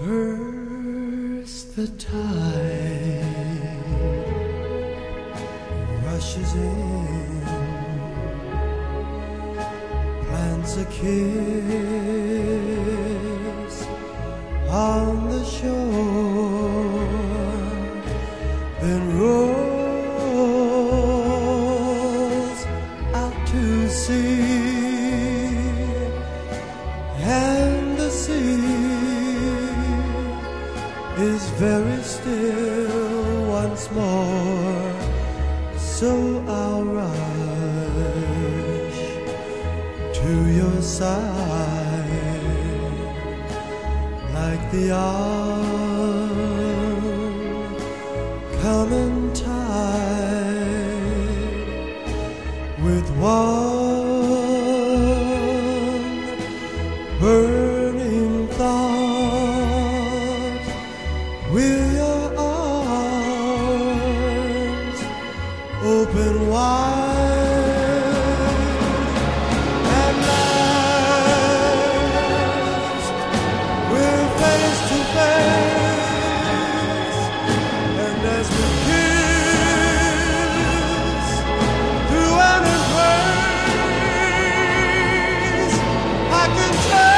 First the tide rushes in, plants a kiss on the shore, then rolls out to sea, and the sea is very still once more. So I'll rush to your side like the oncoming tide, with one burning thought. Will your arms open wide, at last we're face to face, and as we kiss through an embrace, I can tell.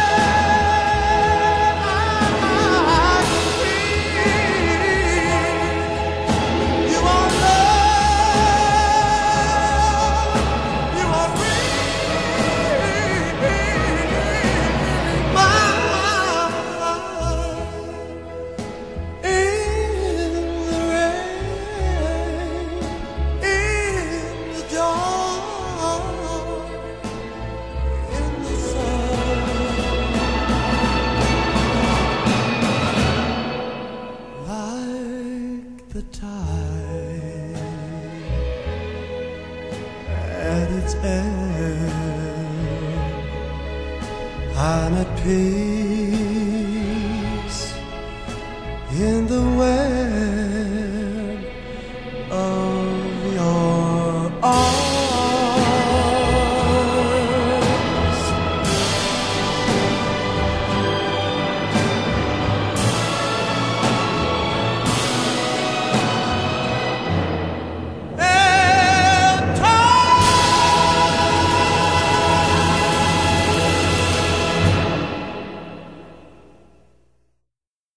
The tide at its end, I'm at peace in the West.